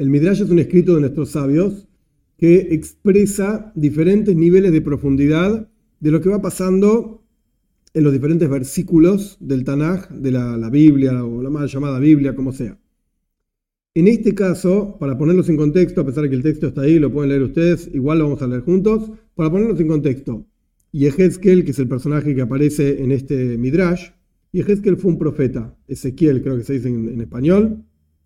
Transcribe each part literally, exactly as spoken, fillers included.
El Midrash es un escrito de nuestros sabios que expresa diferentes niveles de profundidad de lo que va pasando en los diferentes versículos del Tanaj, de la, la Biblia, o la mal llamada Biblia, como sea. En este caso, para ponerlos en contexto, a pesar de que el texto está ahí, lo pueden leer ustedes, igual lo vamos a leer juntos, para ponerlos en contexto. Yehezkel, que es el personaje que aparece en este Midrash, Yehezkel fue un profeta, Ezequiel creo que se dice en, en español,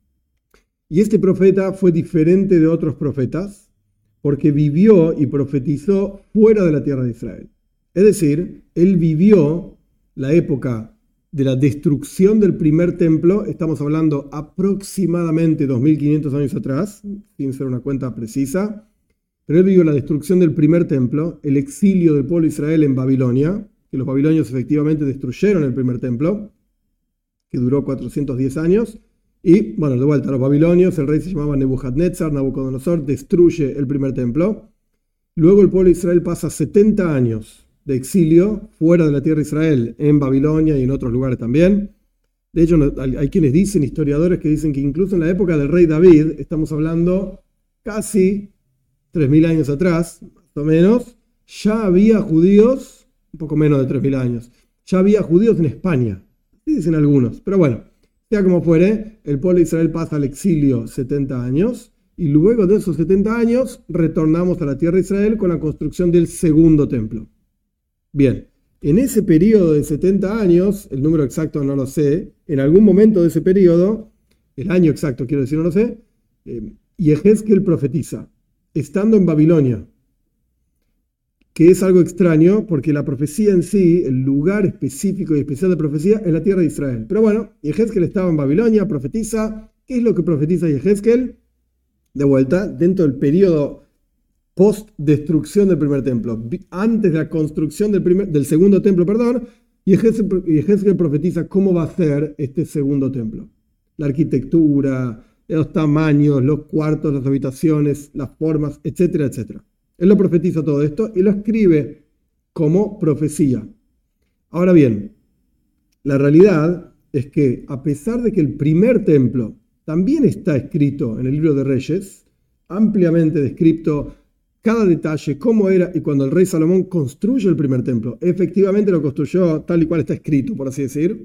y este profeta fue diferente de otros profetas, porque vivió y profetizó fuera de la tierra de Israel. Es decir, él vivió la época de la destrucción del primer templo, estamos hablando aproximadamente dos mil quinientos años atrás, sin ser una cuenta precisa, pero él vivió la destrucción del primer templo, el exilio del pueblo de Israel en Babilonia, que los babilonios efectivamente destruyeron el primer templo, que duró cuatrocientos diez años, y bueno, de vuelta, los babilonios, el rey se llamaba Nebuchadnezzar, Nabucodonosor, destruye el primer templo. Luego el pueblo de Israel pasa setenta años de exilio fuera de la tierra de Israel, en Babilonia y en otros lugares también. De hecho, hay quienes dicen, historiadores que dicen que incluso en la época del rey David, estamos hablando casi tres mil años atrás, más o menos, ya había judíos, un poco menos de tres mil años, ya había judíos en España, así dicen algunos, pero bueno, sea como fuere, el pueblo de Israel pasa al exilio setenta años, y luego de esos setenta años retornamos a la tierra de Israel con la construcción del segundo templo. Bien, en ese periodo de setenta años, el número exacto no lo sé, en algún momento de ese periodo, el año exacto quiero decir, no lo sé, eh, Yehezkel profetiza, estando en Babilonia, que es algo extraño porque la profecía en sí, el lugar específico y especial de profecía es la tierra de Israel. Pero bueno, Yehezkel estaba en Babilonia, profetiza. ¿Qué es lo que profetiza Yehezkel? De vuelta, dentro del periodo post-destrucción del primer templo, antes de la construcción del, primer, del segundo templo, perdón, Yehezkel profetiza cómo va a ser este segundo templo. La arquitectura, los tamaños, los cuartos, las habitaciones, las formas, etcétera, etcétera. Él lo profetiza todo esto y lo escribe como profecía. Ahora bien, la realidad es que a pesar de que el primer templo también está escrito en el libro de Reyes, ampliamente descrito cada detalle, cómo era, y cuando el rey Salomón construye el primer templo, efectivamente lo construyó tal y cual está escrito, por así decir.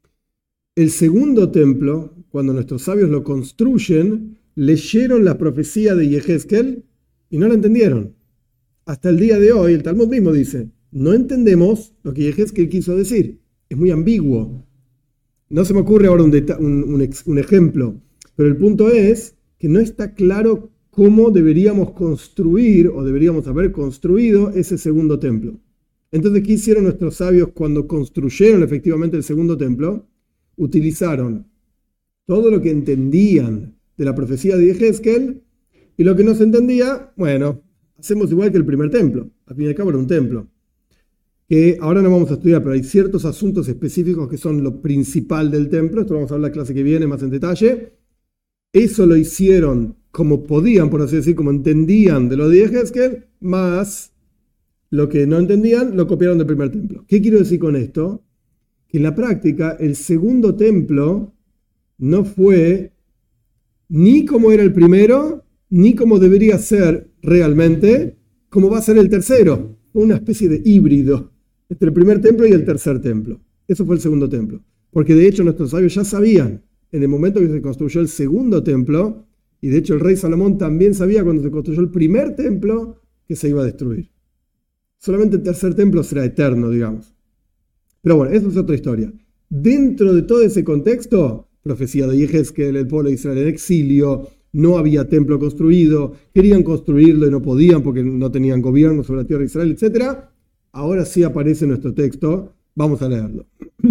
El segundo templo, cuando nuestros sabios lo construyen, leyeron la profecía de Yehezkel y no la entendieron. Hasta el día de hoy, el Talmud mismo dice, no entendemos lo que Yehezkel quiso decir. Es muy ambiguo. No se me ocurre ahora un, un, un, un ejemplo, pero el punto es que no está claro cómo deberíamos construir o deberíamos haber construido ese segundo templo. Entonces, ¿qué hicieron nuestros sabios cuando construyeron efectivamente el segundo templo? Utilizaron todo lo que entendían de la profecía de Yehezkel y lo que no se entendía, bueno, hacemos igual que el primer templo. Al fin y al cabo era un templo. Que ahora no vamos a estudiar, pero hay ciertos asuntos específicos que son lo principal del templo. Esto lo vamos a hablar en la clase que viene más en detalle. Eso lo hicieron como podían, por así decir, como entendían de lo de Yehezkel, más lo que no entendían lo copiaron del primer templo. ¿Qué quiero decir con esto? Que en la práctica el segundo templo no fue ni como era el primero, ni como debería ser realmente, como va a ser el tercero. Una especie de híbrido entre el primer templo y el tercer templo. Eso fue el segundo templo. Porque de hecho nuestros sabios ya sabían, en el momento que se construyó el segundo templo, y de hecho el rey Salomón también sabía cuando se construyó el primer templo, que se iba a destruir. Solamente el tercer templo será eterno, digamos. Pero bueno, eso es otra historia. Dentro de todo ese contexto, profecía de Yehezkel, el pueblo de Israel en exilio, no había templo construido, querían construirlo y no podían porque no tenían gobierno sobre la tierra de Israel, etcétera. Ahora sí aparece nuestro texto, vamos a leerlo.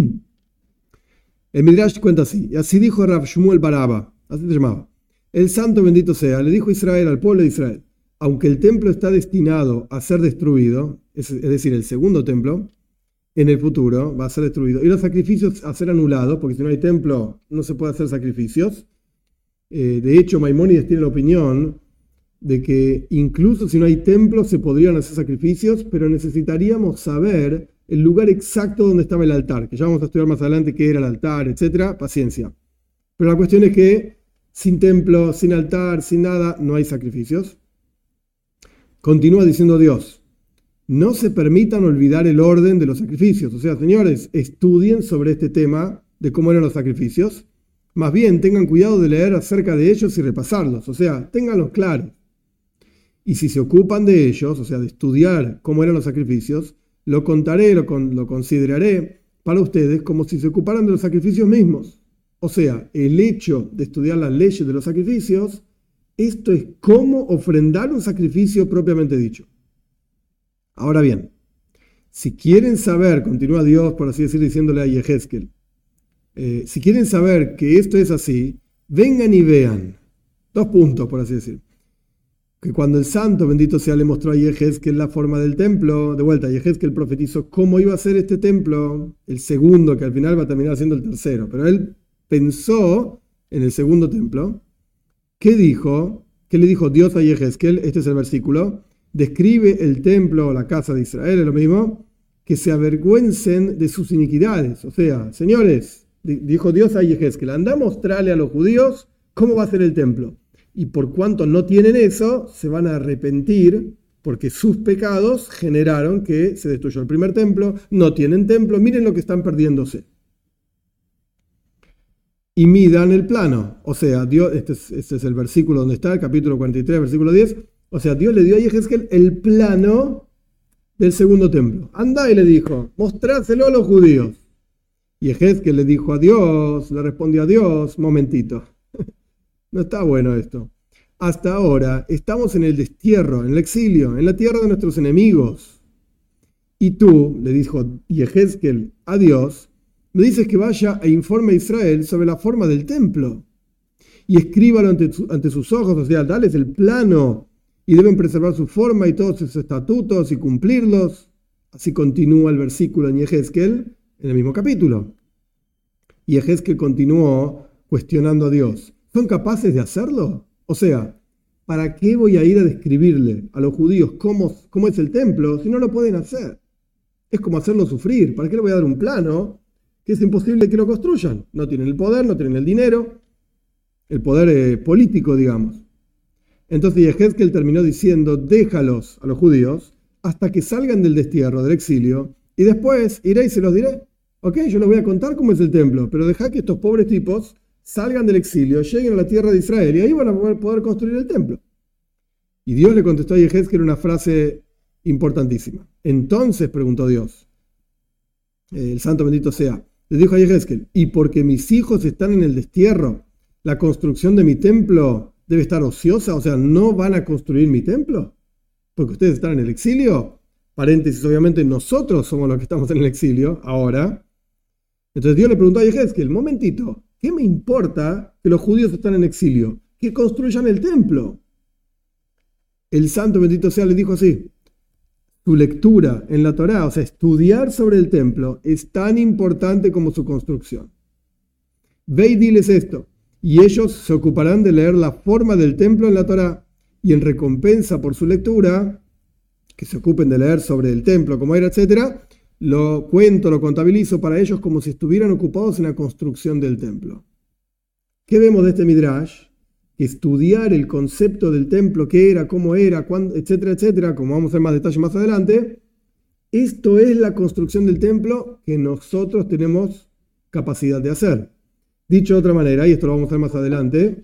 El Midrash cuenta así, y así dijo Rav Shmuel bar Abba, así se llamaba. El santo bendito sea, le dijo Israel al pueblo de Israel, aunque el templo está destinado a ser destruido, es, es decir, el segundo templo, en el futuro va a ser destruido, y los sacrificios a ser anulados, porque si no hay templo no se puede hacer sacrificios. Eh, de hecho, Maimónides tiene la opinión de que incluso si no hay templo se podrían hacer sacrificios, pero necesitaríamos saber el lugar exacto donde estaba el altar, que ya vamos a estudiar más adelante qué era el altar, etcétera. Paciencia. Pero la cuestión es que sin templo, sin altar, sin nada, no hay sacrificios. Continúa diciendo Dios, no se permitan olvidar el orden de los sacrificios. O sea, señores, estudien sobre este tema de cómo eran los sacrificios. Más bien, tengan cuidado de leer acerca de ellos y repasarlos. O sea, ténganlos claros. Y si se ocupan de ellos, o sea, de estudiar cómo eran los sacrificios, lo contaré, lo, con, lo consideraré para ustedes como si se ocuparan de los sacrificios mismos. O sea, el hecho de estudiar las leyes de los sacrificios, esto es cómo ofrendar un sacrificio propiamente dicho. Ahora bien, si quieren saber, continúa Dios, por así decir, diciéndole a Yehezkel, eh, si quieren saber que esto es así, vengan y vean. Dos puntos, por así decir. Que cuando el santo, bendito sea, le mostró a Yehezkel la forma del templo, de vuelta, Yehezkel profetizó cómo iba a ser este templo, el segundo, que al final va a terminar siendo el tercero, pero él pensó en el segundo templo. ¿Qué dijo? ¿Qué le dijo Dios a Yehezkel? Este es el versículo. Describe el templo o la casa de Israel, es lo mismo, que se avergüencen de sus iniquidades. O sea, señores, dijo Dios a Yehezkel, anda a mostrarle a los judíos cómo va a ser el templo. Y por cuanto no tienen eso, se van a arrepentir porque sus pecados generaron que se destruyó el primer templo, no tienen templo, miren lo que están perdiéndose. Y midan el plano. O sea, Dios, este es, este es el versículo donde está, el capítulo cuarenta y tres, versículo diez. O sea, Dios le dio a Yehezkel el plano del segundo templo. Anda y le dijo, mostrárselo a los judíos. Y Yehezkel le dijo a Dios, le respondió a Dios, momentito. No está bueno esto. Hasta ahora estamos en el destierro, en el exilio, en la tierra de nuestros enemigos. Y tú, le dijo Yehezkel a Dios, me dices que vaya e informe a Israel sobre la forma del templo. Y escríbalo ante, ante sus ojos, o sea, dales el plano. Y deben preservar su forma y todos sus estatutos y cumplirlos. Así continúa el versículo en Yehezkel, en el mismo capítulo. Y Yehezkel continuó cuestionando a Dios. ¿Son capaces de hacerlo? O sea, ¿para qué voy a ir a describirle a los judíos cómo, cómo es el templo si no lo pueden hacer? Es como hacerlo sufrir. ¿Para qué le voy a dar un plano que es imposible que lo construyan? No tienen el poder, no tienen el dinero, el poder eh, político, digamos. Entonces Yehezkel terminó diciendo, déjalos a los judíos hasta que salgan del destierro, del exilio, y después iré y se los diré. Ok, yo les voy a contar cómo es el templo, pero dejá que estos pobres tipos salgan del exilio, lleguen a la tierra de Israel y ahí van a poder, poder construir el templo. Y Dios le contestó a Yehezkel una frase importantísima. Entonces, preguntó Dios, el santo bendito sea, le dijo a Yehezkel, y porque mis hijos están en el destierro, la construcción de mi templo debe estar ociosa, o sea, ¿no van a construir mi templo? Porque ustedes están en el exilio. Paréntesis, obviamente nosotros somos los que estamos en el exilio ahora. Entonces Dios le preguntó a Yehezkel, momentito, ¿qué me importa que los judíos están en exilio? Que construyan el templo. El santo bendito sea le dijo así, tu lectura en la Torá, o sea, estudiar sobre el templo, es tan importante como su construcción. Ve y diles esto, y ellos se ocuparán de leer la forma del templo en la Torá, y en recompensa por su lectura, que se ocupen de leer sobre el templo, cómo era, etcétera, lo cuento, lo contabilizo para ellos como si estuvieran ocupados en la construcción del templo. ¿Qué vemos de este Midrash? Que estudiar el concepto del templo, qué era, cómo era, cuándo, etcétera, etcétera, como vamos a ver más detalle más adelante, esto es la construcción del templo que nosotros tenemos capacidad de hacer. Dicho de otra manera, y esto lo vamos a ver más adelante,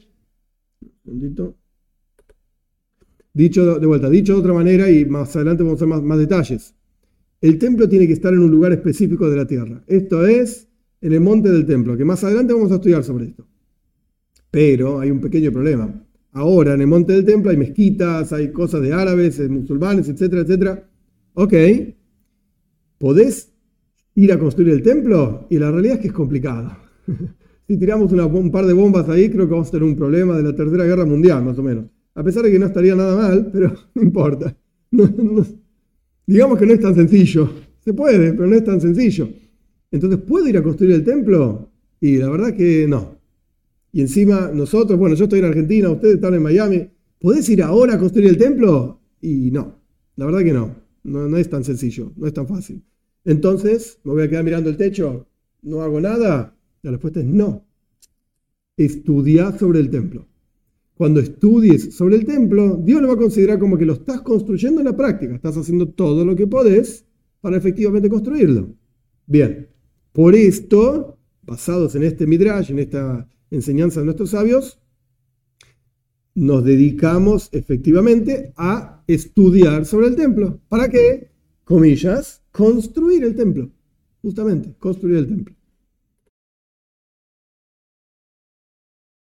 dicho de vuelta, dicho de otra manera, y más adelante vamos a ver más, más detalles. El templo tiene que estar en un lugar específico de la tierra. Esto es en el monte del templo, que más adelante vamos a estudiar sobre esto. Pero hay un pequeño problema. Ahora en el monte del templo hay mezquitas, hay cosas de árabes, de musulmanes, etcétera, etcétera. Ok, ¿podés ir a construir el templo? Y la realidad es que es complicado. Si tiramos una, un par de bombas ahí, creo que vamos a tener un problema de la Tercera Guerra Mundial, más o menos. A pesar de que no estaría nada mal, pero no importa. No, no, digamos que no es tan sencillo. Se puede, pero no es tan sencillo. Entonces, ¿puedo ir a construir el templo? Y la verdad que no. Y encima nosotros, bueno, yo estoy en Argentina, ustedes están en Miami. ¿Podés ir ahora a construir el templo? Y no, la verdad que no. No, no es tan sencillo, no es tan fácil. Entonces, ¿me voy a quedar mirando el techo? ¿No hago nada? La respuesta es no. estudia sobre el templo. Cuando estudies sobre el templo, Dios lo va a considerar como que lo estás construyendo en la práctica. Estás haciendo todo lo que podés para efectivamente construirlo. Bien, por esto, basados en este midrash, en esta enseñanza de nuestros sabios, nos dedicamos efectivamente a estudiar sobre el templo. ¿Para qué? Comillas, construir el templo. Justamente, construir el templo.